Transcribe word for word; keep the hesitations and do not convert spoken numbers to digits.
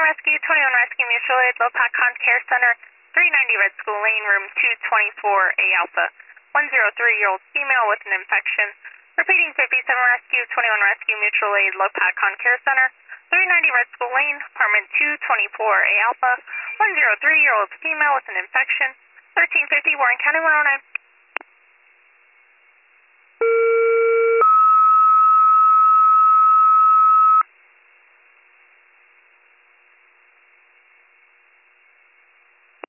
Rescue, twenty-one Rescue Mutual Aid, Lopakon Care Center, three ninety Red School Lane, room two twenty-four A Alpha. one oh three-year-old female with an infection. Repeating fifty-seven Rescue, twenty-one Rescue Mutual Aid, Lopakon Care Center, three ninety Red School Lane, apartment two twenty-four A Alpha. one oh three-year-old female with an infection. thirteen fifty Warren County one oh nine.